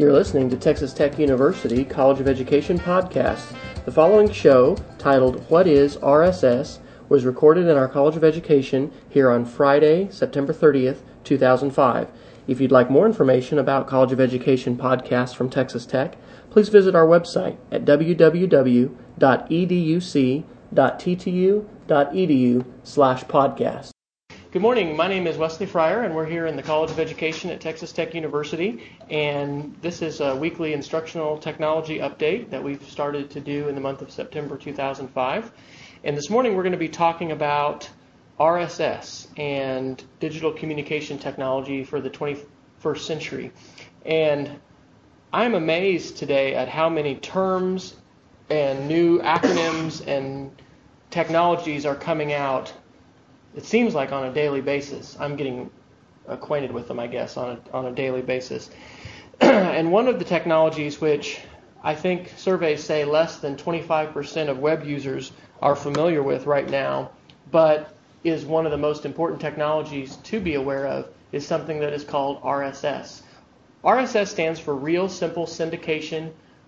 You're listening to Texas Tech University College of Education podcast. The following show, titled What is RSS, was recorded in our College of Education here on Friday, September 30th, 2005. If you'd like more information about College of Education podcasts from Texas Tech, please visit our website at www.educ.ttu.edu/podcast. Good morning. My name is Wesley Fryer, and we're here in the College of Education at Texas Tech University. And this is a weekly instructional technology update that we've started to do in the month of September 2005. And this morning we're going to be talking about RSS and digital communication technology for the 21st century. And I'm amazed today at how many terms and new acronyms and technologies are coming out. It seems like on a daily basis. I'm getting acquainted with them, I guess, on a daily basis. And one of the technologies which I think surveys say less than 25% of web users are familiar with right now, but is one of the most important technologies to be aware of, is something that is called RSS. RSS stands for Real Simple Syndication.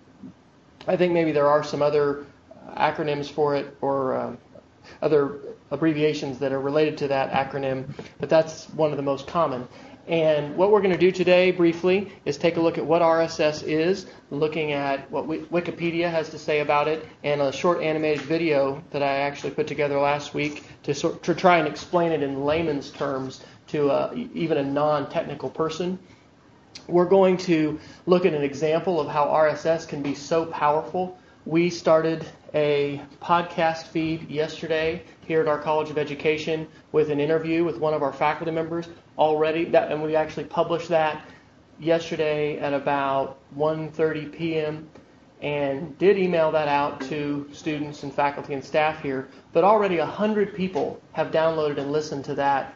I think maybe there are some other acronyms for it or other abbreviations that are related to that acronym, but that's one of the most common. And what we're going to do today, briefly, is take a look at what RSS is, looking at what Wikipedia has to say about it, and a short animated video that I actually put together last week to try and explain it in layman's terms to even a non-technical person. We're going to look at an example of how RSS can be so powerful. We started a podcast feed yesterday here at our College of Education with an interview with one of our faculty members already, and we actually published that yesterday at about 1:30 p.m. and did email that out to students and faculty and staff here. But already 100 people have downloaded and listened to that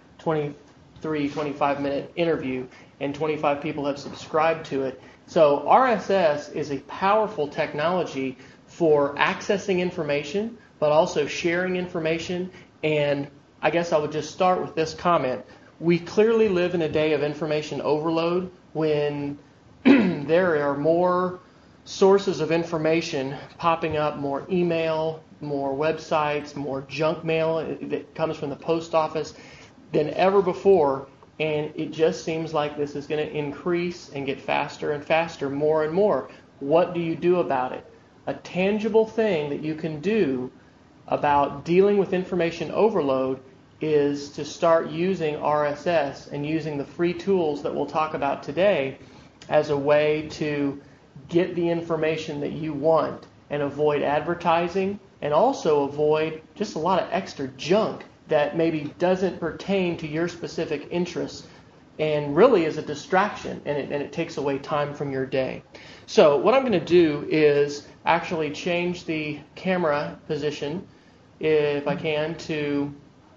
25-minute interview, and 25 people have subscribed to it. So RSS is a powerful technology for accessing information, but also sharing information. And I guess I would just start with this comment. We clearly live in a day of information overload when there are more sources of information popping up, more email, more websites, more junk mail that comes from the post office than ever before. And it just seems like this is going to increase and get faster and faster, more and more. What do you do about it? A tangible thing that you can do about dealing with information overload is to start using RSS and using the free tools that we'll talk about today as a way to get the information that you want and avoid advertising, and also avoid just a lot of extra junk that maybe doesn't pertain to your specific interests and really is a distraction, and it takes away time from your day. So what I'm going to do is actually change the camera position, if I can, to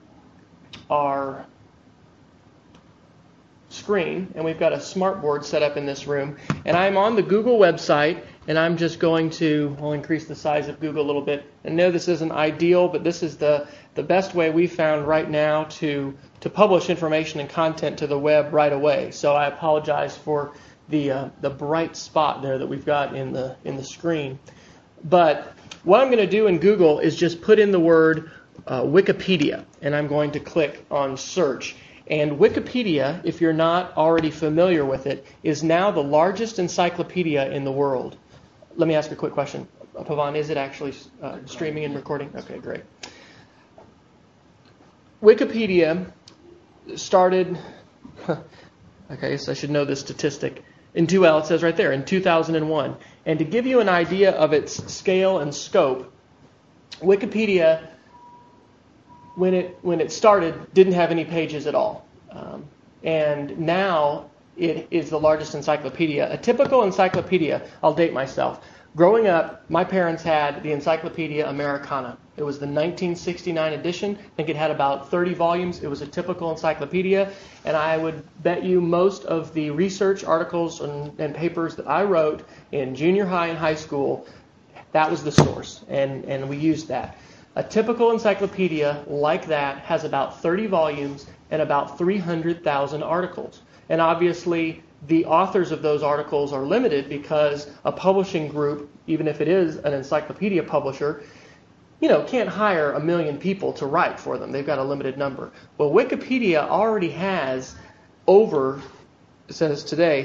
our screen. And we've got a smartboard set up in this room. And I'm on the Google website, and I'm just going to, I'll increase the size of Google a little bit. And no, this isn't ideal, but this is the best way we found right now to publish information and content to the web right away. So I apologize for the bright spot there that we've got in the screen. But what I'm going to do in Google is just put in the word Wikipedia, and I'm going to click on search. And Wikipedia, if you're not already familiar with it, is now the largest encyclopedia in the world. Let me ask a quick question. Pavan, is it actually streaming and recording? Okay, great. Wikipedia started, okay, so I should know this statistic. It says right there, in 2001. And to give you an idea of its scale and scope, Wikipedia, when it started, didn't have any pages at all. And now it is the largest encyclopedia. A typical encyclopedia, I'll date myself. Growing up, my parents had the Encyclopedia Americana. It was the 1969 edition. I think it had about 30 volumes. It was a typical encyclopedia. And I would bet you most of the research articles and papers that I wrote in junior high and high school, that was the source. And we used that. A typical encyclopedia like that has about 30 volumes and about 300,000 articles. And obviously, the authors of those articles are limited because a publishing group, even if it is an encyclopedia publisher, can't hire 1 million people to write for them. They've got a limited number. Well, Wikipedia already has over, it says today,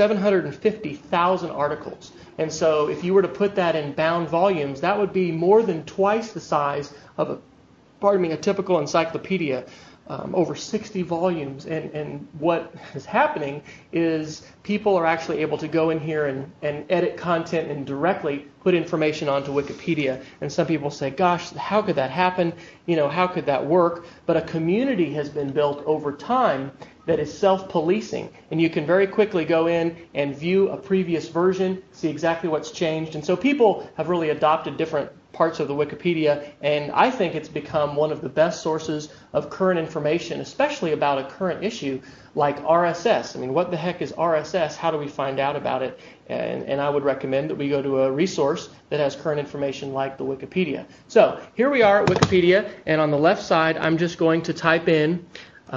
750,000 articles. And so if you were to put that in bound volumes, that would be more than twice the size of a typical encyclopedia. Over 60 volumes, and what is happening is people are actually able to go in here and edit content and directly put information onto Wikipedia. And some people say, gosh, how could that happen? How could that work? But a community has been built over time that is self-policing, and you can very quickly go in and view a previous version, see exactly what's changed. And so people have really adopted different parts of the Wikipedia, and I think it's become one of the best sources of current information, especially about a current issue like RSS. I mean, what the heck is RSS? How do we find out about it? And I would recommend that we go to a resource that has current information like the Wikipedia. So here we are at Wikipedia, and on the left side, I'm just going to type in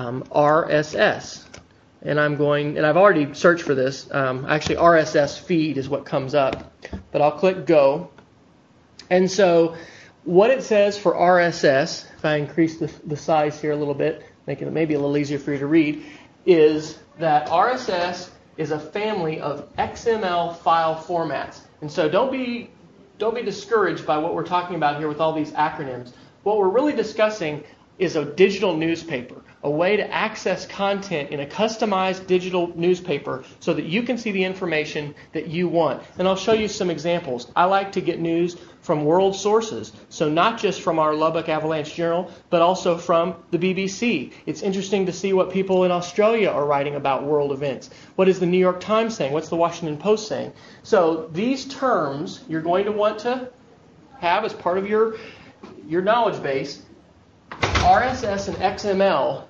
RSS. And I've already searched for this. Actually, RSS feed is what comes up. But I'll click go. And so what it says for RSS, if I increase the size here a little bit, making it maybe a little easier for you to read, is that RSS is a family of XML file formats. And so don't be discouraged by what we're talking about here with all these acronyms. What we're really discussing is a digital newspaper, a way to access content in a customized digital newspaper so that you can see the information that you want. And I'll show you some examples. I like to get news from world sources, so not just from our Lubbock Avalanche Journal, but also from the BBC. It's interesting to see what people in Australia are writing about world events. What is the New York Times saying? What's the Washington Post saying? So these terms you're going to want to have as part of your knowledge base. RSS and XML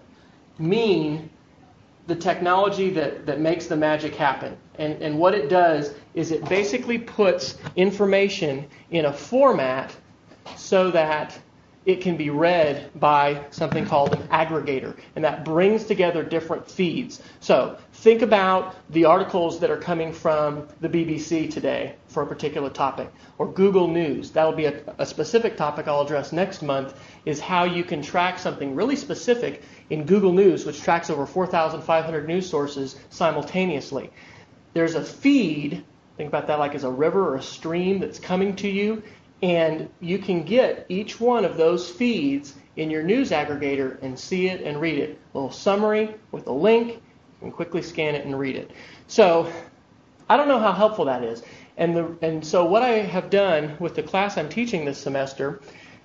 mean the technology that makes the magic happen. And what it does is it basically puts information in a format so that it can be read by something called an aggregator. And that brings together different feeds. So think about the articles that are coming from the BBC today for a particular topic, or Google News. That'll be a specific topic I'll address next month, is how you can track something really specific in Google News, which tracks over 4,500 news sources simultaneously. There's a feed, think about that like as a river or a stream that's coming to you, and you can get each one of those feeds in your news aggregator and see it and read it. A little summary with a link, you can quickly scan it and read it. So I don't know how helpful that is. And so what I have done with the class I'm teaching this semester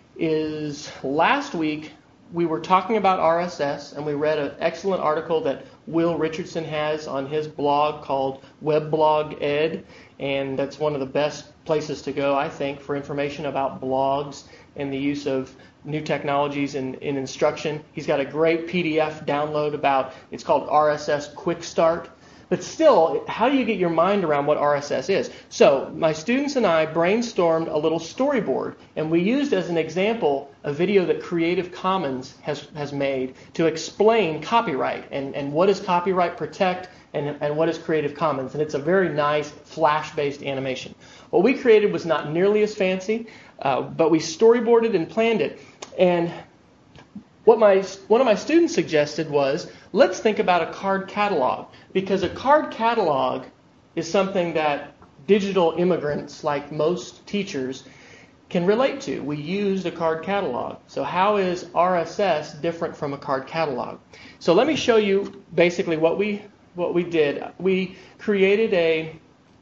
is last week we were talking about RSS, and we read an excellent article that Will Richardson has on his blog called Weblog Ed, and that's one of the best places to go, I think, for information about blogs and the use of new technologies in instruction. He's got a great PDF download about, it's called RSS Quick Start. But still, how do you get your mind around what RSS is? So my students and I brainstormed a little storyboard, and we used as an example a video that Creative Commons has made to explain copyright and what does copyright protect and what is Creative Commons. And it's a very nice Flash-based animation. What we created was not nearly as fancy, but we storyboarded and planned it. And what one of my students suggested was, let's think about a card catalog, because a card catalog is something that digital immigrants, like most teachers, can relate to. We use a card catalog. So how is RSS different from a card catalog? So let me show you basically what we did. We created a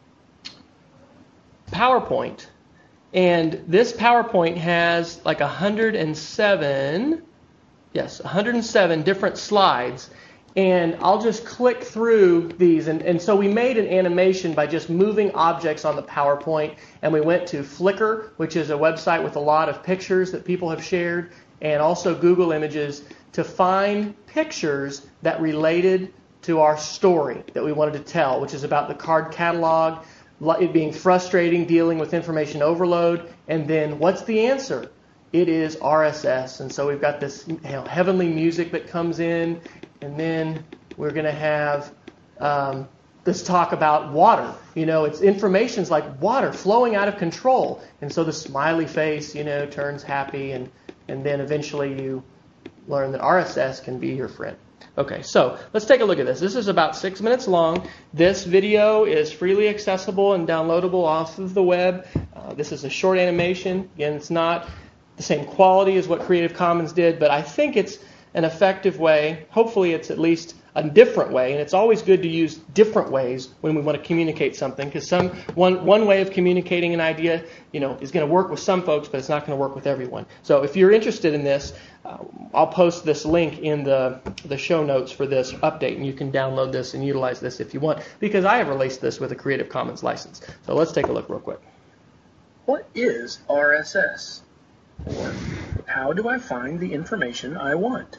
PowerPoint, and this PowerPoint has like 107 different slides, and I'll just click through these. And so we made an animation by just moving objects on the PowerPoint, and we went to Flickr, which is a website with a lot of pictures that people have shared, and also Google Images, to find pictures that related to our story that we wanted to tell, which is about the card catalog, it being frustrating, dealing with information overload, and then what's the answer? It is RSS. And so we've got this heavenly music that comes in, and then we're going to have this talk about water. It's information's like water flowing out of control. And so the smiley face, turns happy, and then eventually you learn that RSS can be your friend. Okay, so let's take a look at this. This is about 6 minutes long. This video is freely accessible and downloadable off of the web. This is a short animation. Again, it's not the same quality as what Creative Commons did, but I think it's an effective way. Hopefully it's at least a different way, and it's always good to use different ways when we want to communicate something, because one way of communicating an idea, is going to work with some folks, but it's not going to work with everyone. So if you're interested in this, I'll post this link in the show notes for this update, and you can download this and utilize this if you want, because I have released this with a Creative Commons license. So let's take a look real quick. What is RSS? Or how do I find the information I want?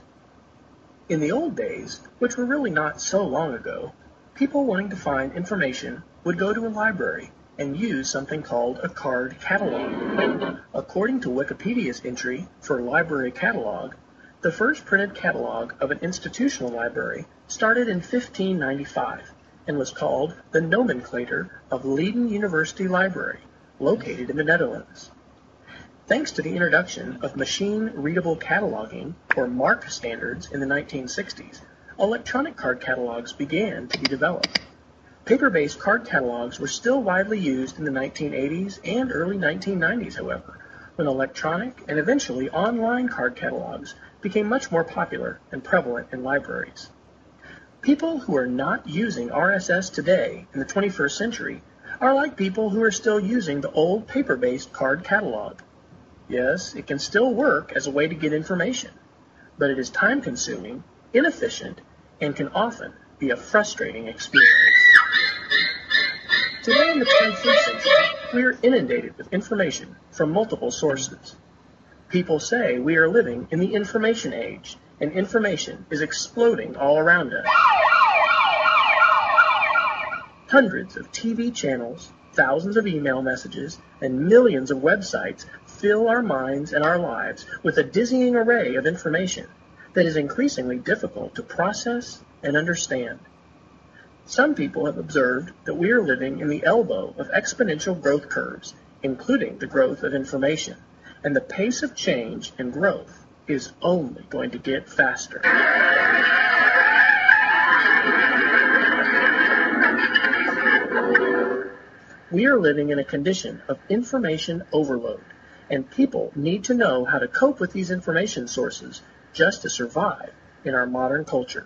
In the old days, which were really not so long ago, people wanting to find information would go to a library and use something called a card catalog. According to Wikipedia's entry for library catalog, the first printed catalog of an institutional library started in 1595 and was called the Nomenclator of Leiden University Library, located in the Netherlands. Thanks to the introduction of machine-readable cataloging, or MARC standards, in the 1960s, electronic card catalogs began to be developed. Paper-based card catalogs were still widely used in the 1980s and early 1990s, however, when electronic and eventually online card catalogs became much more popular and prevalent in libraries. People who are not using RSS today in the 21st century are like people who are still using the old paper-based card catalog. Yes, it can still work as a way to get information, but it is time-consuming, inefficient, and can often be a frustrating experience. Today in the 21st century, we are inundated with information from multiple sources. People say we are living in the information age, and information is exploding all around us. Hundreds of TV channels, thousands of email messages, and millions of websites fill our minds and our lives with a dizzying array of information that is increasingly difficult to process and understand. Some people have observed that we are living in the elbow of exponential growth curves, including the growth of information, and the pace of change and growth is only going to get faster. We are living in a condition of information overload, and people need to know how to cope with these information sources just to survive in our modern culture.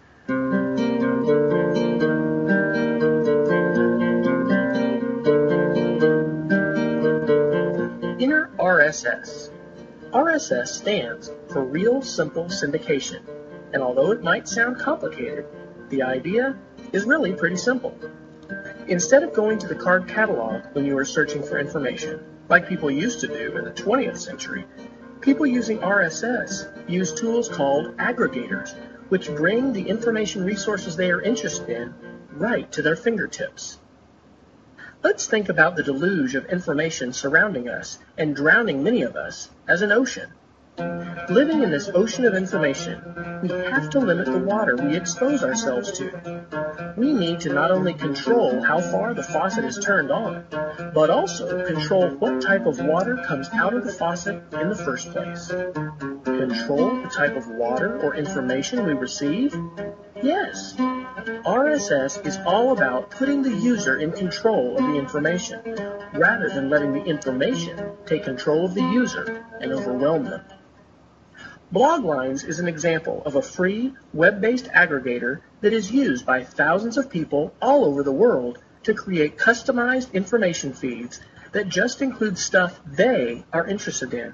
Enter RSS. RSS stands for Real Simple Syndication, and although it might sound complicated, the idea is really pretty simple. Instead of going to the card catalog when you are searching for information, like people used to do in the 20th century, people using RSS use tools called aggregators, which bring the information resources they are interested in right to their fingertips. Let's think about the deluge of information surrounding us and drowning many of us as an ocean. Living in this ocean of information, we have to limit the water we expose ourselves to. We need to not only control how far the faucet is turned on, but also control what type of water comes out of the faucet in the first place. Control the type of water or information we receive? Yes. RSS is all about putting the user in control of the information, rather than letting the information take control of the user and overwhelm them. Bloglines is an example of a free, web-based aggregator that is used by thousands of people all over the world to create customized information feeds that just include stuff they are interested in.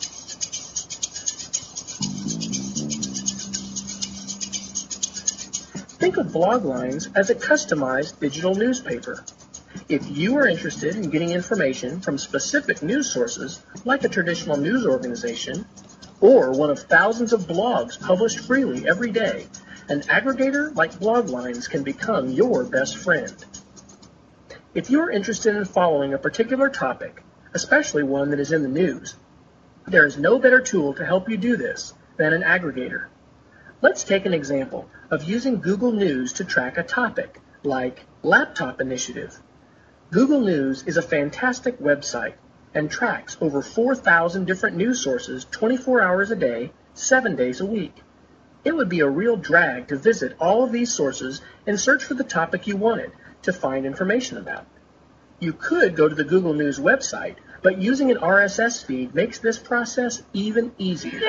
Think of Bloglines as a customized digital newspaper. If you are interested in getting information from specific news sources, like a traditional news organization, or one of thousands of blogs published freely every day, an aggregator like Bloglines can become your best friend. If you are interested in following a particular topic, especially one that is in the news, there is no better tool to help you do this than an aggregator. Let's take an example of using Google News to track a topic, like Laptop Initiative. Google News is a fantastic website and tracks over 4,000 different news sources 24 hours a day, 7 days a week. It would be a real drag to visit all of these sources and search for the topic you wanted to find information about. You could go to the Google News website, but using an RSS feed makes this process even easier.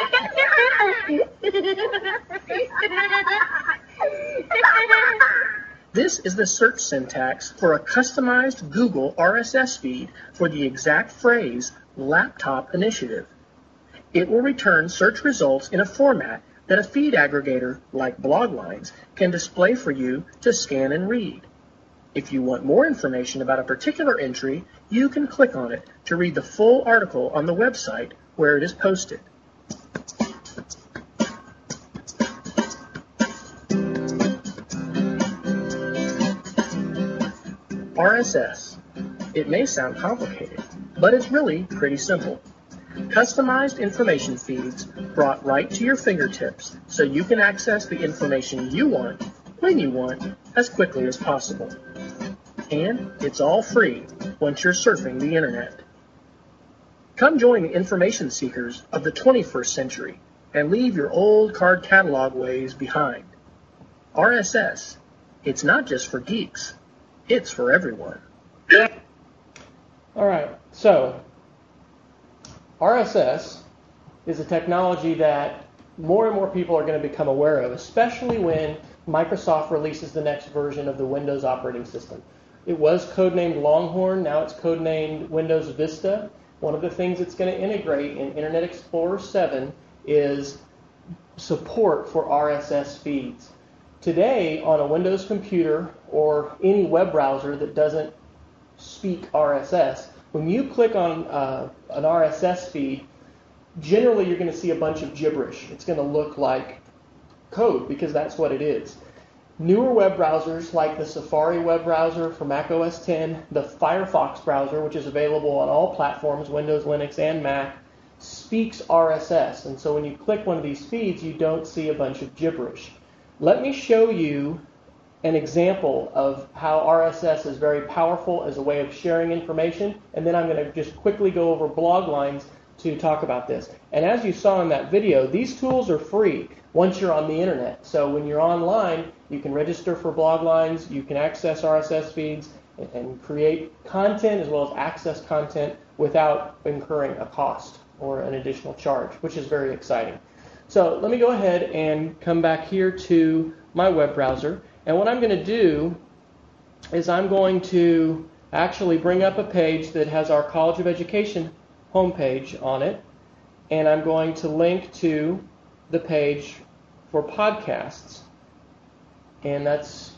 This is the search syntax for a customized Google RSS feed for the exact phrase Laptop Initiative. It will return search results in a format that a feed aggregator, like Bloglines, can display for you to scan and read. If you want more information about a particular entry, you can click on it to read the full article on the website where it is posted. RSS. It may sound complicated, but it's really pretty simple. Customized information feeds brought right to your fingertips so you can access the information you want, when you want, as quickly as possible. And it's all free once you're surfing the internet. Come join the information seekers of the 21st century and leave your old card catalog ways behind. RSS, it's not just for geeks, it's for everyone. All right, so RSS is a technology that more and more people are going to become aware of, especially when Microsoft releases the next version of the Windows operating system. It was codenamed Longhorn, now it's codenamed Windows Vista. One of the things it's going to integrate in Internet Explorer 7 is support for RSS feeds. Today, on a Windows computer or any web browser that doesn't speak RSS, when you click on an RSS feed, generally you're going to see a bunch of gibberish. It's going to look like code because that's what it is. Newer web browsers like the Safari web browser for Mac OS X, the Firefox browser, which is available on all platforms, Windows, Linux, and Mac, speaks RSS. And so when you click one of these feeds, you don't see a bunch of gibberish. Let me show you an example of how RSS is very powerful as a way of sharing information, and then I'm going to just quickly go over Bloglines to talk about this. And as you saw in that video, these tools are free once you're on the internet. So when you're online, you can register for Bloglines, you can access RSS feeds, and create content as well as access content without incurring a cost or an additional charge, which is very exciting. So let me go ahead and come back here to my web browser. And what I'm going to do is I'm going to actually bring up a page that has our College of Education homepage on it. And I'm going to link to the page for podcasts. And that's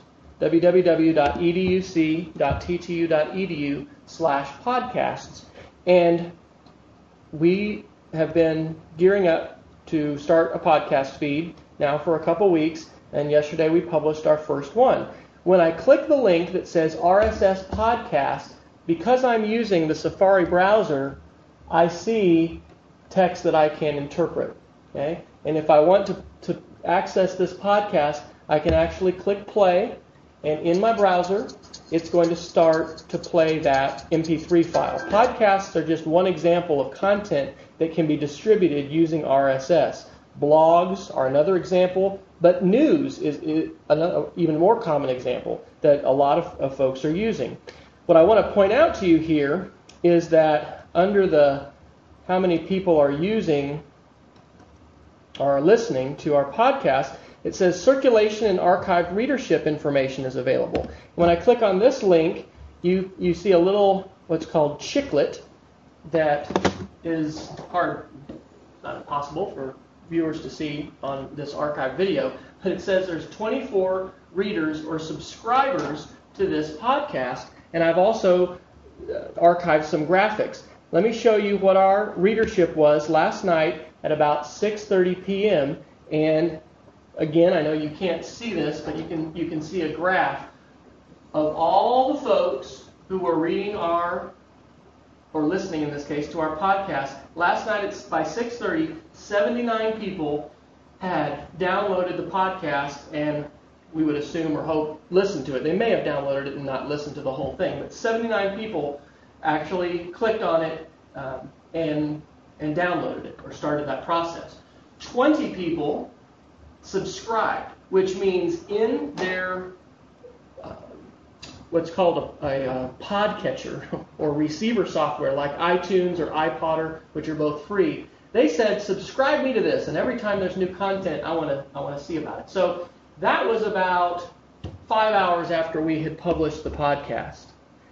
www.educ.ttu.edu/podcasts. And we have been gearing up to start a podcast feed now for a couple weeks, and yesterday we published our first one. When I click the link that says RSS Podcast, because I'm using the Safari browser, I see text that I can interpret. Okay? And if I want to access this podcast, I can actually click play, and in my browser, it's going to start to play that MP3 file. Podcasts are just one example of content that can be distributed using RSS. Blogs are another example, but news is another, even more common example that a lot of folks are using. What I want to point out to you here is that under the how many people are using or are listening to our podcast, it says circulation and archived readership information is available. When I click on this link, you see a little what's called chiclet that is hard, not impossible for viewers to see on this archived video, but it says there's 24 readers or subscribers to this podcast, and I've also archived some graphics. Let me show you what our readership was last night at about 6:30 p.m. And again, I know you can't see this, but you can see a graph of all the folks who were reading or listening in this case, to our podcast. Last night, by 6:30, 79 people had downloaded the podcast and we would assume or hope, listened to it. They may have downloaded it and not listened to the whole thing, but 79 people actually clicked on it and downloaded it or started that process. 20 people subscribed, which means in their what's called a podcatcher or receiver software like iTunes or iPodder, which are both free, they said, subscribe me to this, and every time there's new content, I want to see about it. So that was about 5 hours after we had published the podcast.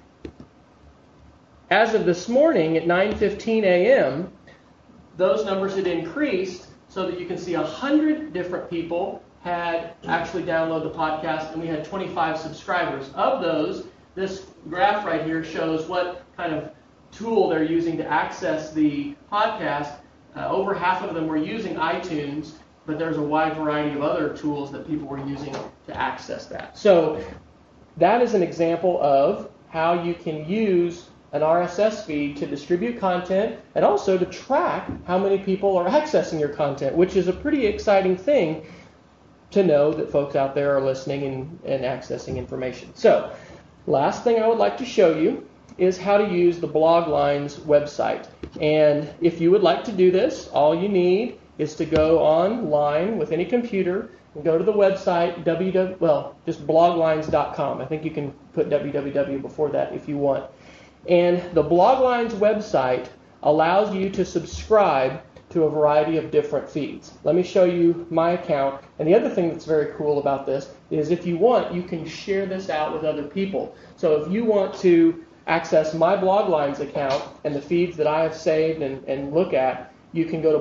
As of this morning at 9:15 a.m., those numbers had increased so that you can see 100 different people had actually downloaded the podcast, and we had 25 subscribers. Of those, this graph right here shows what kind of tool they're using to access the podcast. Over half of them were using iTunes, but there's a wide variety of other tools that people were using to access that. So that is an example of how you can use an RSS feed to distribute content and also to track how many people are accessing your content, which is a pretty exciting thing to know that folks out there are listening and accessing information. So, last thing I would like to show you is how to use the Bloglines website. And if you would like to do this, all you need is to go online with any computer and go to the website, just bloglines.com. I think you can put www before that if you want. And the Bloglines website allows you to subscribe to a variety of different feeds. Let me show you my account. And the other thing that's very cool about this is if you want, you can share this out with other people. So if you want to access my Bloglines account and the feeds that I have saved and look at, you can go to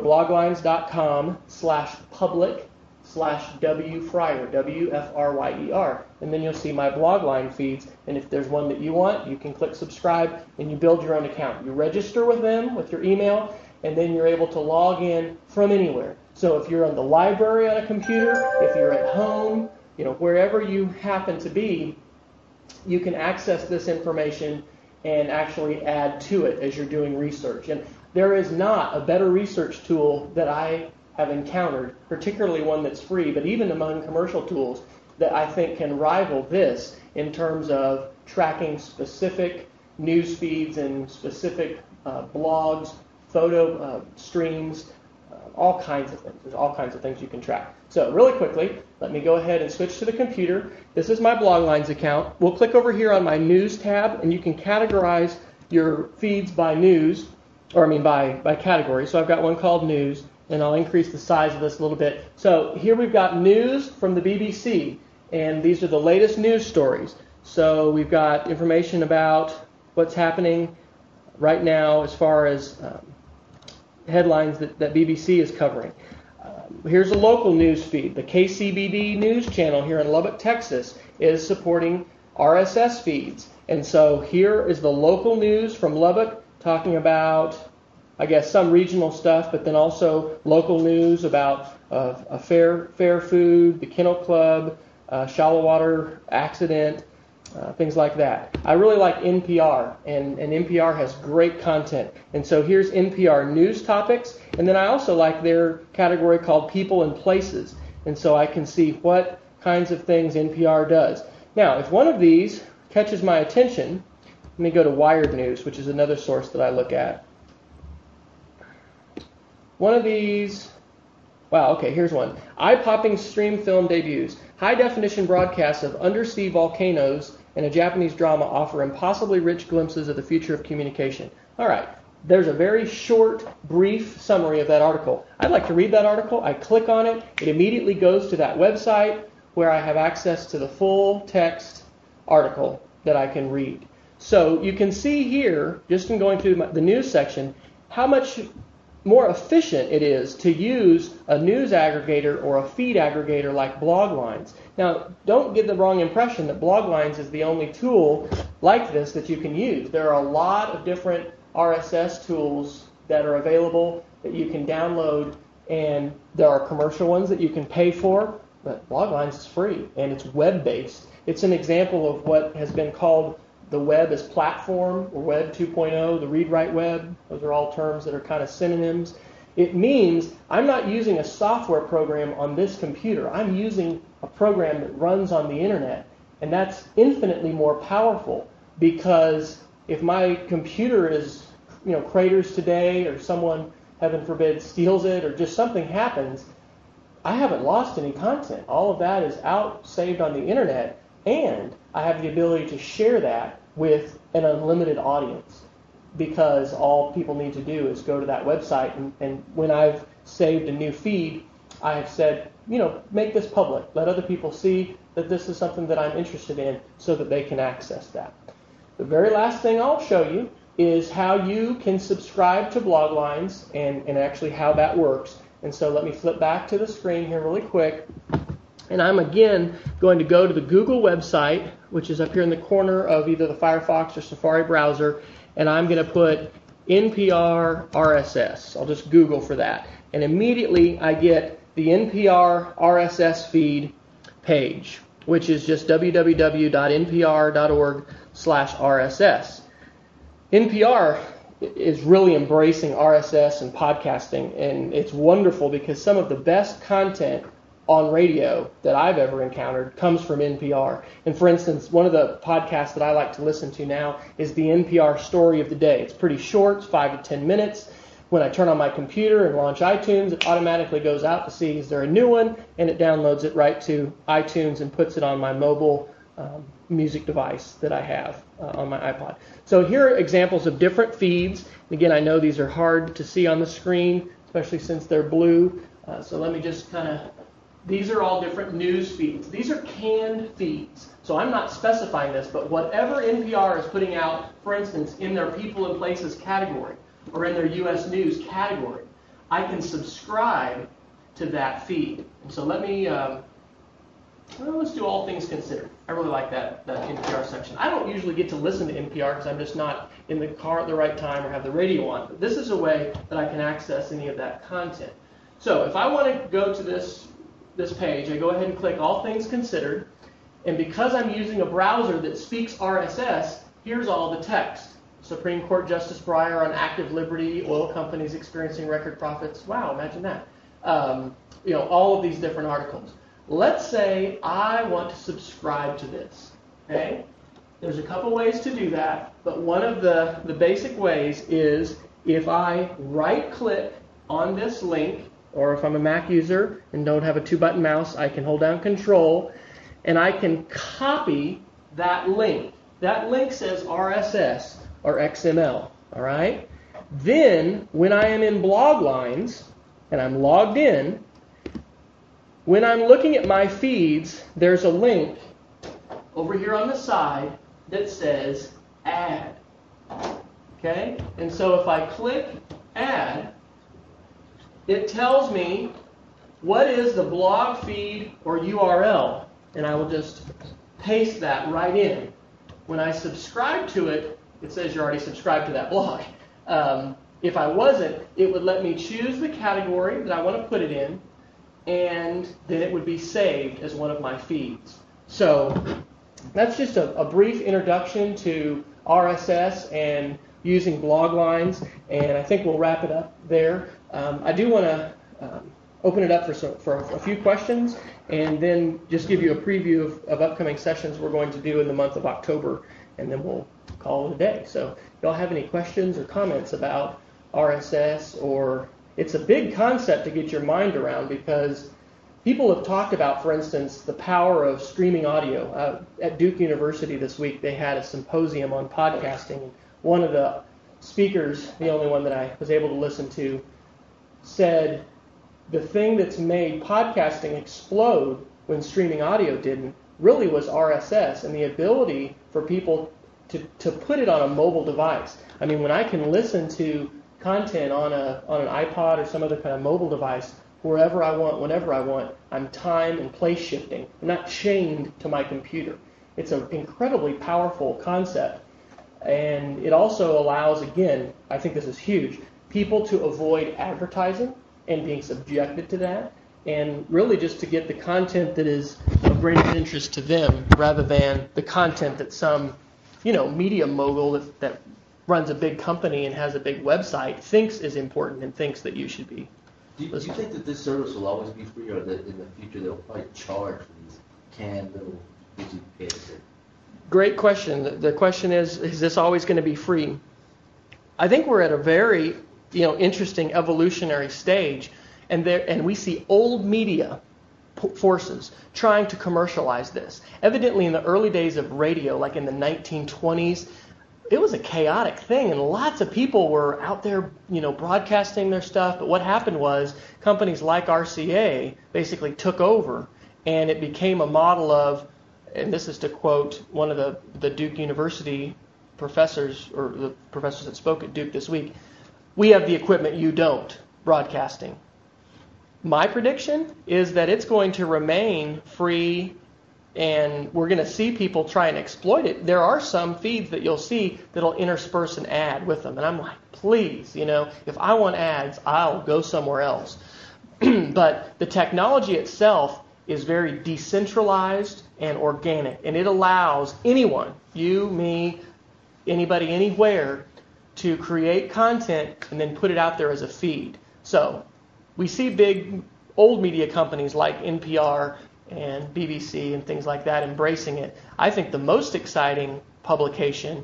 bloglines.com/public/WFryer, WFRYER, and then you'll see my Blogline feeds. And if there's one that you want, you can click subscribe and you build your own account. You register with them with your email, and then you're able to log in from anywhere. So if you're in the library on a computer, if you're at home, wherever you happen to be, you can access this information and actually add to it as you're doing research. And there is not a better research tool that I have encountered, particularly one that's free, but even among commercial tools, that I think can rival this in terms of tracking specific news feeds and specific blogs, photo streams, all kinds of things. There's all kinds of things you can track. So really quickly, let me go ahead and switch to the computer. This is my Bloglines account. We'll click over here on my News tab, and you can categorize your feeds by news, by category. So I've got one called News, and I'll increase the size of this a little bit. So here we've got news from the BBC, and these are the latest news stories. So we've got information about what's happening right now as far as headlines that BBC is covering. Here's a local news feed. The KCBD news channel here in Lubbock, Texas is supporting RSS feeds. And so here is the local news from Lubbock talking about, I guess, some regional stuff, but then also local news about a fair food, the Kennel Club, shallow water accident, things like that. I really like NPR, and NPR has great content. And so here's NPR news topics, and then I also like their category called People and Places. And so I can see what kinds of things NPR does. Now, if one of these catches my attention, let me go to Wired News, which is another source that I look at. One of these, here's one. Eye-popping stream film debuts. High-definition broadcasts of undersea volcanoes and a Japanese drama offer impossibly rich glimpses of the future of communication. All right, there's a very short, brief summary of that article. I'd like to read that article. I click on it. It immediately goes to that website where I have access to the full text article that I can read. So you can see here, just in going through the news section, how much more efficient it is to use a news aggregator or a feed aggregator like Bloglines. Now, don't get the wrong impression that Bloglines is the only tool like this that you can use. There are a lot of different RSS tools that are available that you can download, and there are commercial ones that you can pay for, but Bloglines is free, and it's web-based. It's an example of what has been called the web as platform, or Web 2.0, the read-write web. Those are all terms that are kind of synonyms. It means I'm not using a software program on this computer. I'm using a program that runs on the internet. And that's infinitely more powerful, because if my computer is, craters today, or someone, heaven forbid, steals it, or just something happens, I haven't lost any content. All of that is out, saved on the internet, and I have the ability to share that with an unlimited audience, because all people need to do is go to that website, and when I've saved a new feed, I have said, make this public. Let other people see that this is something that I'm interested in, so that they can access that. The very last thing I'll show you is how you can subscribe to Bloglines, and actually how that works. And so let me flip back to the screen here really quick. And I'm again going to go to the Google website, which is up here in the corner of either the Firefox or Safari browser, and I'm going to put NPR RSS. I'll just Google for that. And immediately I get the NPR RSS feed page, which is just www.npr.org/RSS. NPR is really embracing RSS and podcasting, and it's wonderful because some of the best content on radio that I've ever encountered comes from NPR. And for instance, one of the podcasts that I like to listen to now is the NPR Story of the Day. It's pretty short, it's 5 to 10 minutes. When I turn on my computer and launch iTunes, it automatically goes out to see is there a new one, and it downloads it right to iTunes and puts it on my mobile music device that I have on my iPod. So here are examples of different feeds. Again, I know these are hard to see on the screen, especially since they're blue. So let me just these are all different news feeds. These are canned feeds. So I'm not specifying this, but whatever NPR is putting out, for instance, in their People and Places category, or in their U.S. News category, I can subscribe to that feed. And so let me, let's do All Things Considered. I really like that NPR section. I don't usually get to listen to NPR because I'm just not in the car at the right time or have the radio on. But this is a way that I can access any of that content. So if I want to go to this page, I go ahead and click All Things Considered. And because I'm using a browser that speaks RSS, here's all the text. Supreme Court Justice Breyer on active liberty, oil companies experiencing record profits. Wow, imagine that. All of these different articles. Let's say I want to subscribe to this. Okay? There's a couple ways to do that, but one of the basic ways is if I right-click on this link, or if I'm a Mac user and don't have a 2-button mouse, I can hold down Control, and I can copy that link. That link says RSS or XML, all right? Then, when I am in Bloglines and I'm logged in, when I'm looking at my feeds, there's a link over here on the side that says Add. Okay? And so if I click Add, it tells me what is the blog feed or URL, and I will just paste that right in. When I subscribe to it, it says you're already subscribed to that blog. If I wasn't, it would let me choose the category that I want to put it in, and then it would be saved as one of my feeds. So that's just a brief introduction to RSS and using Bloglines, and I think we'll wrap it up there. I do want to open it up for a few questions, and then just give you a preview of upcoming sessions we're going to do in the month of October, and then we'll call it a day. So if y'all have any questions or comments about RSS, or it's a big concept to get your mind around, because people have talked about, for instance, the power of streaming audio. At Duke University this week, they had a symposium on podcasting. One of the speakers, the only one that I was able to listen to, said the thing that's made podcasting explode when streaming audio didn't really was RSS and the ability for people to put it on a mobile device. I mean, when I can listen to content on an iPod or some other kind of mobile device wherever I want, whenever I want, I'm time and place shifting. I'm not chained to my computer. It's an incredibly powerful concept. And it also allows, again, I think this is huge, people to avoid advertising and being subjected to that, and really just to get the content that is of greatest interest to them rather than the content that some, media mogul that runs a big company and has a big website thinks is important and thinks that you should be. Do you think that this service will always be free, or that in the future they'll probably charge for these canned little digital pages? Great question. The question is this always going to be free? I think we're at a very, interesting evolutionary stage, and we see old media forces trying to commercialize this. Evidently, in the early days of radio, like in the 1920s, it was a chaotic thing, and lots of people were out there, broadcasting their stuff. But what happened was companies like RCA basically took over, and it became a model of, and this is to quote one of the Duke University professors, or the professors that spoke at Duke this week, we have the equipment, you don't, broadcasting. My prediction is that it's going to remain free, and we're going to see people try and exploit it. There are some feeds that you'll see that'll intersperse an ad with them, and I'm like, please, if I want ads, I'll go somewhere else. But the technology itself is very decentralized and organic, and it allows anyone, you, me, anybody, anywhere, to create content and then put it out there as a feed. So we see big old media companies like NPR and BBC and things like that embracing it. I think the most exciting publication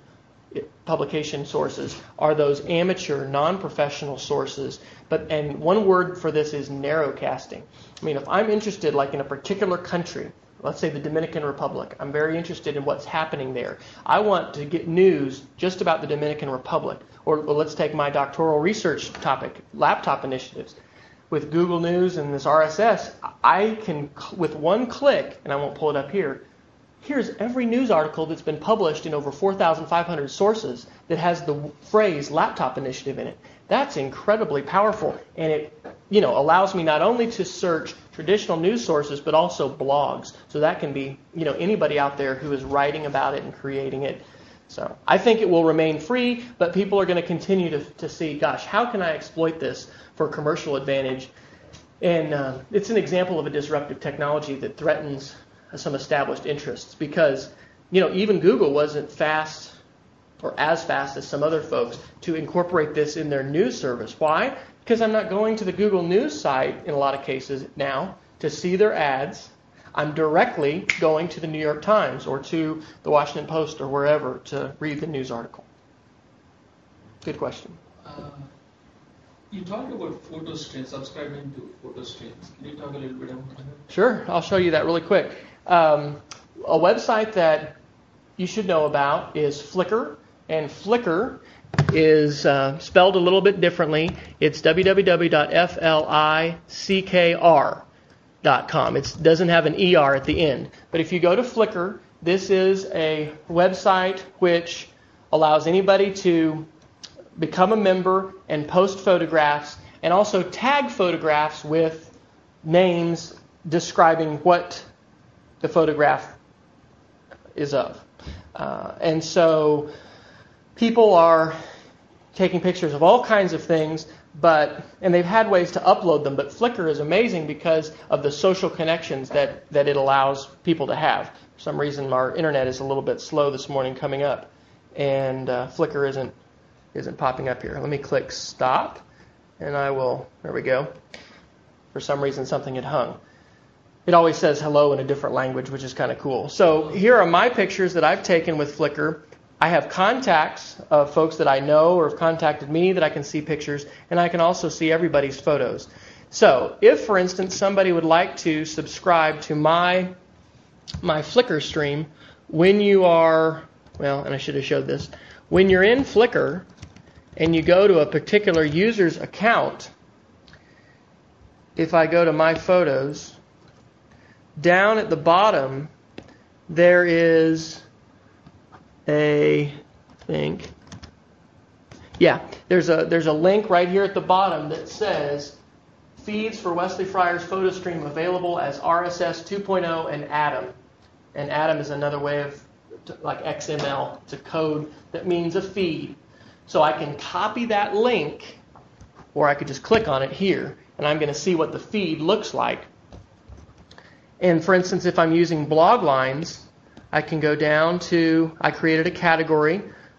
sources are those amateur, non-professional sources. And one word for this is narrowcasting. I mean, if I'm interested, like in a particular country, let's say the Dominican Republic, I'm very interested in what's happening there. I want to get news just about the Dominican Republic. Or let's take my doctoral research topic, laptop initiatives. With Google News and this RSS, I can, with one click, and I won't pull it up here, here's every news article that's been published in over 4,500 sources that has the phrase laptop initiative in it. That's incredibly powerful, and it allows me not only to search traditional news sources, but also blogs. So that can be anybody out there who is writing about it and creating it. So I think it will remain free, but people are going to continue to see, gosh, how can I exploit this for commercial advantage? And it's an example of a disruptive technology that threatens some established interests, because even Google wasn't fast or as fast as some other folks to incorporate this in their news service. Why? Because I'm not going to the Google News site in a lot of cases now to see their ads. I'm directly going to the New York Times or to the Washington Post or wherever to read the news article. Good question. You talked about photo streams, subscribing to photo streams. Can you talk a little bit about that? Sure. I'll show you that really quick. A website that you should know about is Flickr. And Flickr is spelled a little bit differently. It's www.flickr.com. It doesn't have an ER at the end. But if you go to Flickr, this is a website which allows anybody to become a member and post photographs, and also tag photographs with names describing what the photograph is of. And so people are taking pictures of all kinds of things, and they've had ways to upload them, but Flickr is amazing because of the social connections that it allows people to have. For some reason, our internet is a little bit slow this morning coming up, and Flickr isn't popping up here. Let me click stop, and there we go. For some reason, something had hung. It always says hello in a different language, which is kind of cool. So here are my pictures that I've taken with Flickr. I have contacts of folks that I know or have contacted me that I can see pictures, and I can also see everybody's photos. So if, for instance, somebody would like to subscribe to my Flickr stream, when you are, and I should have showed this, when you're in Flickr and you go to a particular user's account, if I go to my photos, down at the bottom there is there's a link right here at the bottom that says feeds for Wesley Fryer's photo stream available as RSS 2.0 and Atom. And Atom is another way of, like XML, it's a code that means a feed. So I can copy that link, or I could just click on it here, and I'm going to see what the feed looks like. And for instance, if I'm using blog lines, I can go down to, I created a category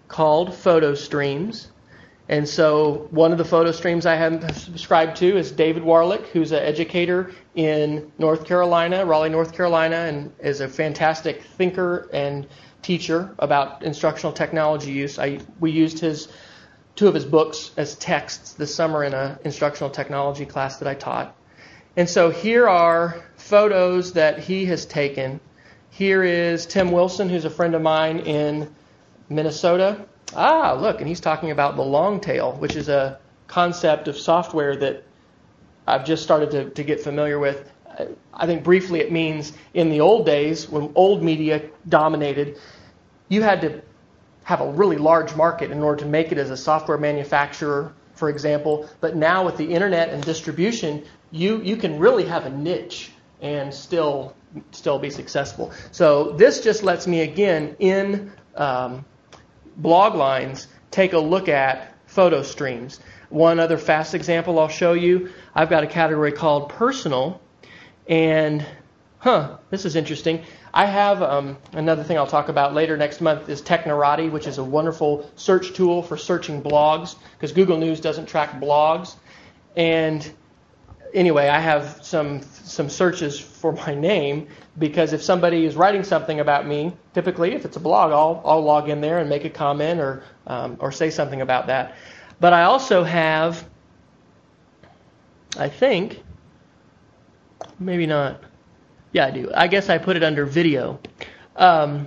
called Photo Streams. And so one of the photo streams I have subscribed to is David Warlick, who's an educator in North Carolina, Raleigh, North Carolina, and is a fantastic thinker and teacher about instructional technology use. We used two of his books as texts this summer in an instructional technology class that I taught. And so here are photos that he has taken. Here is Tim Wilson, who's a friend of mine in Minnesota. Look, and he's talking about the long tail, which is a concept of software that I've just started to get familiar with. I think briefly it means in the old days, when old media dominated, you had to have a really large market in order to make it as a software manufacturer, for example. But now with the internet and distribution, you can really have a niche and still be successful. So this just lets me, again, in blog lines, take a look at photo streams. One other fast example I'll show you. I've got a category called personal, and this is interesting. I have another thing I'll talk about later next month is Technorati, which is a wonderful search tool for searching blogs, because Google News doesn't track blogs. And anyway, I have some searches for my name, because if somebody is writing something about me, typically if it's a blog, I'll log in there and make a comment or say something about that. But I also have, I think, maybe not. Yeah, I do. I guess I put it under video. I'm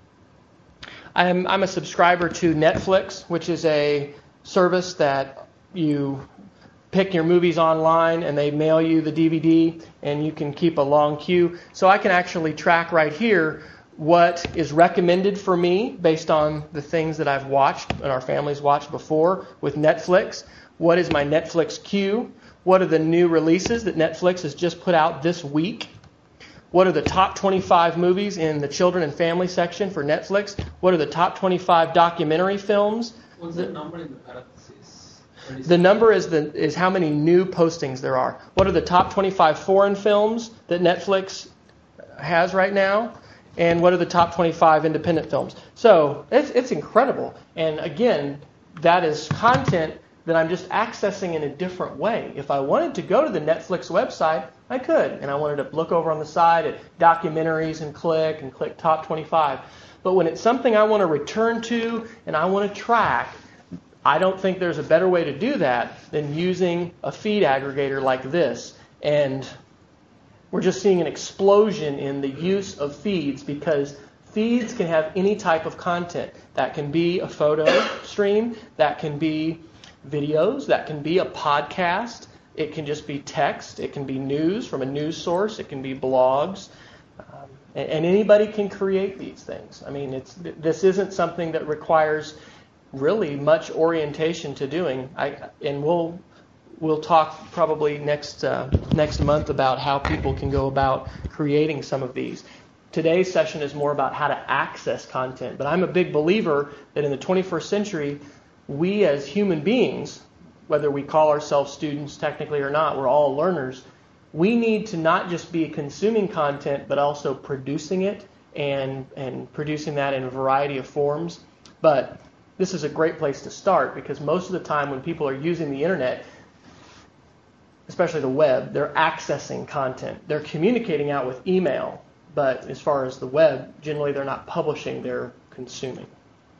a subscriber to Netflix, which is a service that you pick your movies online and they mail you the DVD and you can keep a long queue. So I can actually track right here what is recommended for me based on the things that I've watched and our families watched before with Netflix. What is my Netflix queue? What are the new releases that Netflix has just put out this week? What are the top 25 movies in the children and family section for Netflix? What are the top 25 documentary films? What's the number in the parentheses? The number is how many new postings there are. What are the top 25 foreign films that Netflix has right now? And what are the top 25 independent films? So it's incredible. And again, that is content that I'm just accessing in a different way. If I wanted to go to the Netflix website, I could. And I wanted to look over on the side at documentaries and click top 25. But when it's something I want to return to and I want to track, I don't think there's a better way to do that than using a feed aggregator like this. And we're just seeing an explosion in the use of feeds, because feeds can have any type of content. That can be a photo stream, that can be videos, that can be a podcast, it can just be text, it can be news from a news source, it can be blogs, and anybody can create these things. I mean, this isn't something that requires really much orientation to doing. And we'll talk probably next month about how people can go about creating some of these. Today's session is more about how to access content, but I'm a big believer that in the 21st century, we as human beings, whether we call ourselves students technically or not, we're all learners. We need to not just be consuming content, but also producing it and producing that in a variety of forms. But this is a great place to start, because most of the time when people are using the internet, especially the web, they're accessing content. They're communicating out with email, but as far as the web, generally they're not publishing, they're consuming.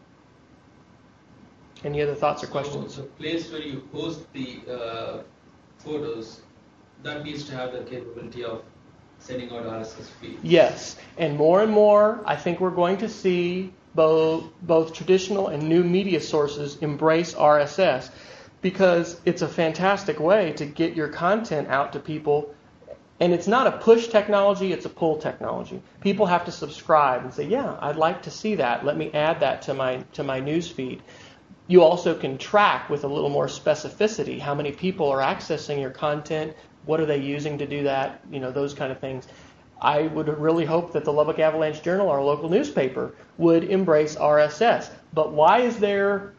Any other thoughts or questions? So the place where you host the photos, that needs to have the capability of sending out RSS feeds. Yes, and more, I think we're going to see both traditional and new media sources embrace RSS, because it's a fantastic way to get your content out to people. And it's not a push technology, it's a pull technology. People have to subscribe and say, yeah, I'd like to see that. Let me add that to my news feed. You also can track with a little more specificity how many people are accessing your content, what are they using to do that, those kind of things. I would really hope that the Lubbock Avalanche Journal, our local newspaper, would embrace RSS. But why is there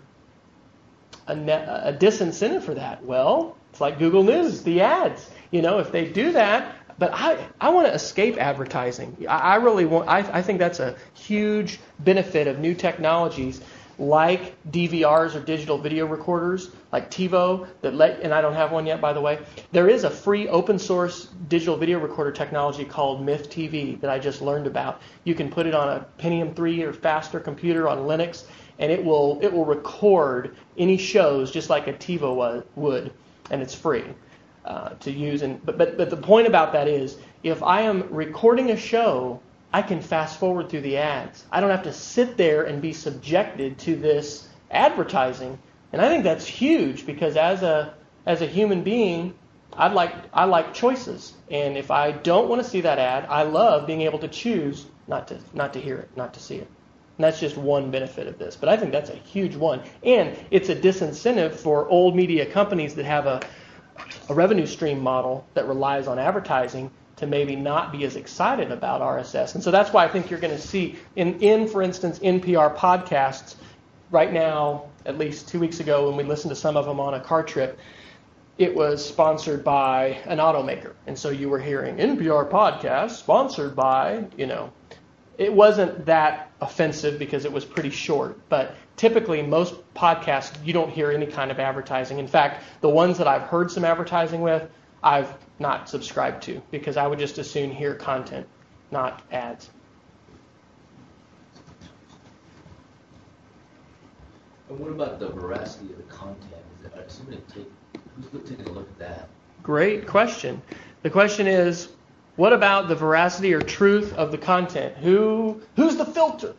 a disincentive for that? Well, it's like Google News, the ads. If they do that, but I want to escape advertising. I really want. I think that's a huge benefit of new technologies, like DVRs or digital video recorders, like TiVo, and I don't have one yet, by the way. There is a free open source digital video recorder technology called Myth TV that I just learned about. You can put it on a Pentium 3 or faster computer on Linux, and it will record any shows just like a TiVo would, and it's free to use. But the point about that is, if I am recording a show, I can fast forward through the ads. I don't have to sit there and be subjected to this advertising. And I think that's huge, because as a human being, I like choices. And if I don't want to see that ad, I love being able to choose not to hear it, not to see it. And that's just one benefit of this. But I think that's a huge one. And it's a disincentive for old media companies that have a revenue stream model that relies on advertising to maybe not be as excited about RSS. And so that's why I think you're going to see for instance, NPR podcasts right now, at least 2 weeks ago when we listened to some of them on a car trip, it was sponsored by an automaker. And so you were hearing NPR podcast sponsored by, It wasn't that offensive because it was pretty short. But typically most podcasts, you don't hear any kind of advertising. In fact, the ones that I've heard some advertising with, I've not subscribed to, because I would just as soon hear content, not ads. And what about the veracity of the content? Who's taking a look at that? Great question. The question is, what about the veracity or truth of the content? Who's the filter?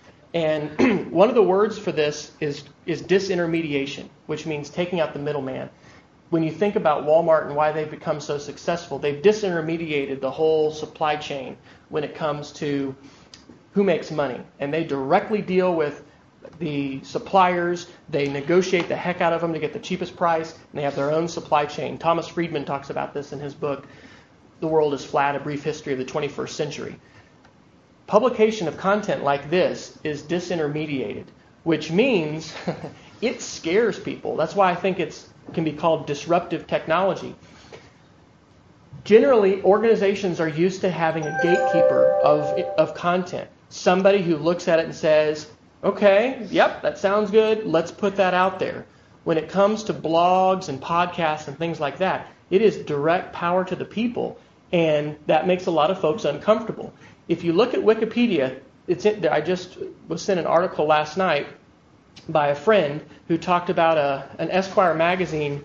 And one of the words for this is disintermediation, which means taking out the middleman. When you think about Walmart and why they've become so successful, they've disintermediated the whole supply chain when it comes to who makes money. And they directly deal with the suppliers. They negotiate the heck out of them to get the cheapest price, and they have their own supply chain. Thomas Friedman talks about this in his book, The World is Flat, A Brief History of the 21st Century. Publication of content like this is disintermediated, which means it scares people. That's why I think it can be called disruptive technology. Generally, organizations are used to having a gatekeeper of content. Somebody who looks at it and says, okay, yep, that sounds good, let's put that out there. When it comes to blogs and podcasts and things like that, it is direct power to the people, and that makes a lot of folks uncomfortable. If you look at Wikipedia, I just was sent an article last night by a friend who talked about an Esquire magazine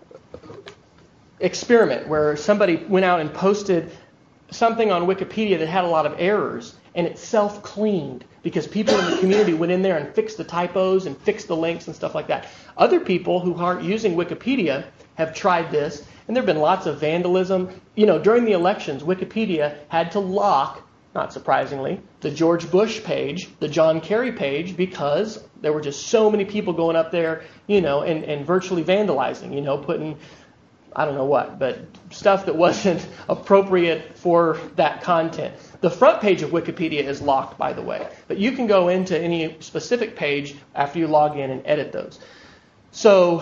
experiment where somebody went out and posted something on Wikipedia that had a lot of errors, and it self-cleaned because people in the community went in there and fixed the typos and fixed the links and stuff like that. Other people who aren't using Wikipedia have tried this, and there have been lots of vandalism. During the elections, Wikipedia had to lock, not surprisingly, the George Bush page, the John Kerry page, because there were just so many people going up there, and virtually vandalizing, putting, I don't know what, but stuff that wasn't appropriate for that content. The front page of Wikipedia is locked, by the way, but you can go into any specific page after you log in and edit those. So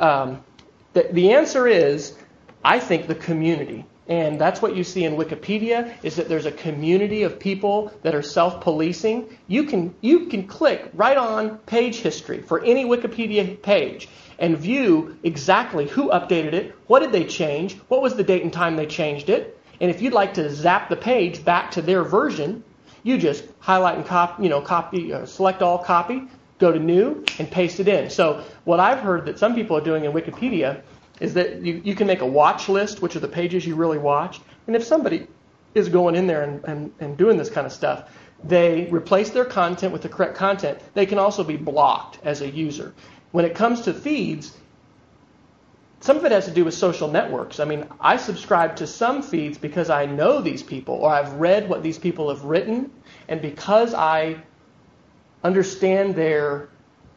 the answer is, I think, the community. And that's what you see in Wikipedia, is that there's a community of people that are self-policing. You can click right on page history for any Wikipedia page and view exactly who updated it, what did they change, what was the date and time they changed it. And if you'd like to zap the page back to their version, you just highlight and copy, select all, copy, go to new, and paste it in. So what I've heard that some people are doing in Wikipedia is that you can make a watch list, which are the pages you really watch. And if somebody is going in there and doing this kind of stuff, they replace their content with the correct content. They can also be blocked as a user. When it comes to feeds, some of it has to do with social networks. I mean, I subscribe to some feeds because I know these people, or I've read what these people have written, and because I understand their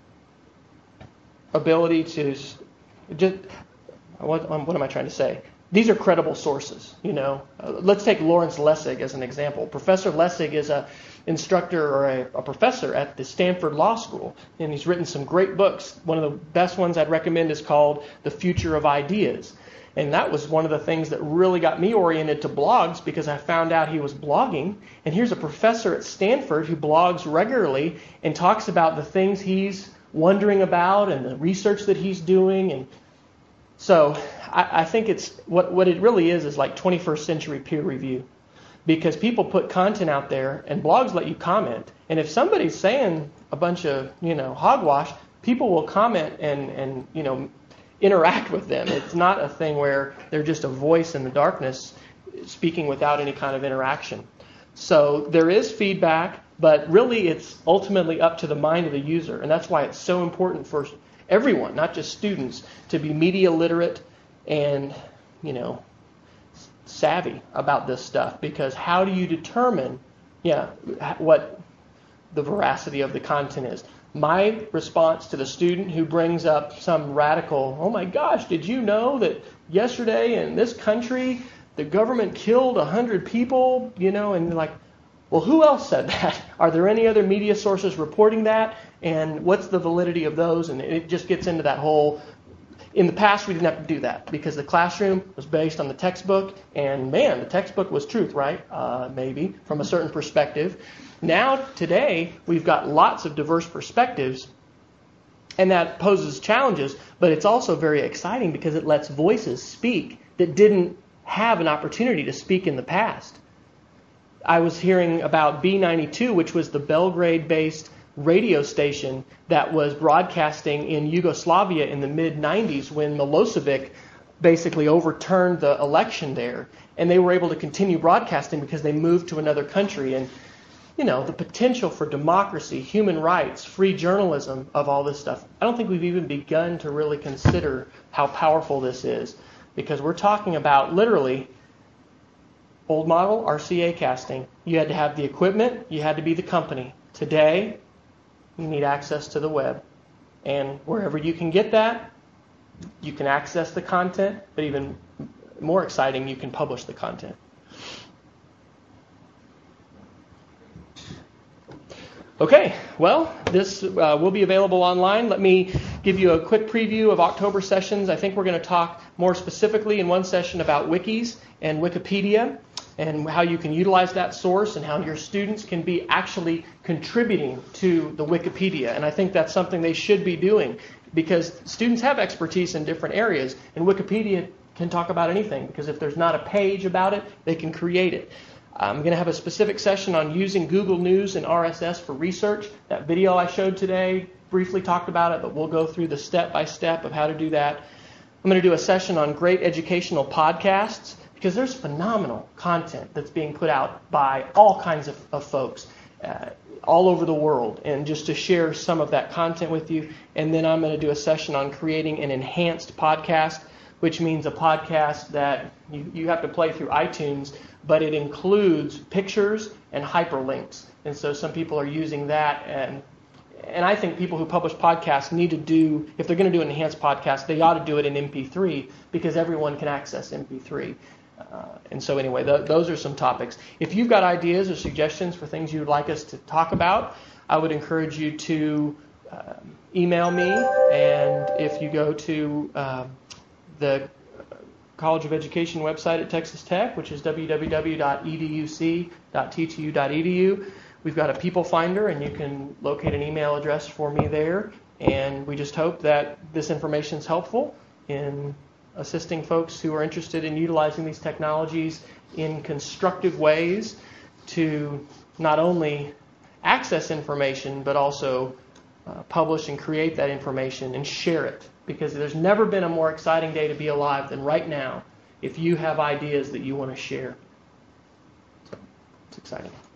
ability to just... What am I trying to say? These are credible sources, Let's take Lawrence Lessig as an example. Professor Lessig is instructor or a professor at the Stanford Law School, and he's written some great books. One of the best ones I'd recommend is called The Future of Ideas. And that was one of the things that really got me oriented to blogs, because I found out he was blogging. And here's a professor at Stanford who blogs regularly and talks about the things he's wondering about and the research that he's doing. And so I think it's what it really is like 21st century peer review, because people put content out there and blogs let you comment. And if somebody's saying a bunch of hogwash, people will comment and interact with them. It's not a thing where they're just a voice in the darkness speaking without any kind of interaction. So there is feedback, but really it's ultimately up to the mind of the user. And that's why it's so important for everyone, not just students, to be media literate and, savvy about this stuff. Because how do you determine, what the veracity of the content is? My response to the student who brings up some radical, oh my gosh, did you know that yesterday in this country the government killed 100 people, and they're like, well, who else said that? Are there any other media sources reporting that? And what's the validity of those? And it just gets into that whole, in the past we didn't have to do that because the classroom was based on the textbook, and man, the textbook was truth, right? Maybe, from a certain perspective. Now, today, we've got lots of diverse perspectives, and that poses challenges, but it's also very exciting because it lets voices speak that didn't have an opportunity to speak in the past. I was hearing about B92, which was the Belgrade-based radio station that was broadcasting in Yugoslavia in the mid-90s when Milosevic basically overturned the election there. And they were able to continue broadcasting because they moved to another country. And the potential for democracy, human rights, free journalism, of all this stuff. I don't think we've even begun to really consider how powerful this is, because we're talking about literally old model RCA casting. You had to have the equipment, you had to be the company. Today, you need access to the web. And wherever you can get that, you can access the content, but even more exciting, you can publish the content. Okay, well, this will be available online. Let me give you a quick preview of October sessions. I think we're going to talk more specifically in one session about wikis and Wikipedia and how you can utilize that source and how your students can be actually contributing to the Wikipedia. And I think that's something they should be doing because students have expertise in different areas, and Wikipedia can talk about anything because if there's not a page about it, they can create it. I'm going to have a specific session on using Google News and RSS for research. That video I showed today briefly talked about it, but we'll go through the step-by-step of how to do that. I'm going to do a session on great educational podcasts because there's phenomenal content that's being put out by all kinds of folks all over the world, and just to share some of that content with you. And then I'm going to do a session on creating an enhanced podcast, which means a podcast that you have to play through iTunes, but it includes pictures and hyperlinks. And so some people are using that. And I think people who publish podcasts need to do, if they're going to do an enhanced podcast, they ought to do it in MP3 because everyone can access MP3. And so anyway, those are some topics. If you've got ideas or suggestions for things you'd like us to talk about, I would encourage you to email me. And if you go to the College of Education website at Texas Tech, which is www.educ.ttu.edu. We've got a people finder, and you can locate an email address for me there. And we just hope that this information is helpful in assisting folks who are interested in utilizing these technologies in constructive ways to not only access information, but also publish and create that information and share it. Because there's never been a more exciting day to be alive than right now if you have ideas that you want to share. So, it's exciting.